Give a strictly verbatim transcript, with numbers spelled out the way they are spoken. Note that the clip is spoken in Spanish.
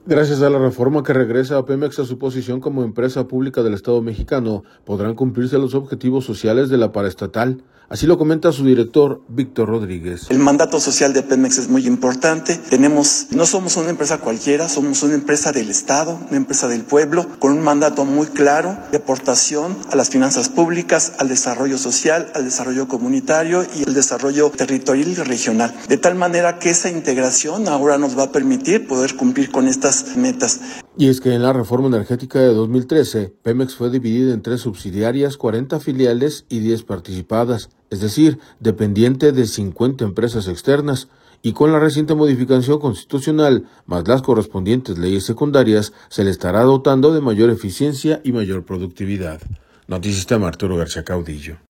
Gracias a la reforma que regresa a Pemex a su posición como empresa pública del Estado mexicano, podrán cumplirse los objetivos sociales de la paraestatal. Así lo comenta su director, Víctor Rodríguez. El mandato social de Pemex es muy importante. Tenemos, no somos una empresa cualquiera, somos una empresa del Estado, una empresa del pueblo, con un mandato muy claro de aportación a las finanzas públicas, al desarrollo social, al desarrollo comunitario y al desarrollo territorial y regional. De tal manera que esa integración ahora nos va a permitir poder cumplir con estas metas. Y es que en la reforma energética de dos mil trece, Pemex fue dividida en tres subsidiarias, cuarenta filiales y diez participadas, es decir, dependiente de cincuenta empresas externas, y con la reciente modificación constitucional, más las correspondientes leyes secundarias, se le estará dotando de mayor eficiencia y mayor productividad. Noticista Arturo García Caudillo.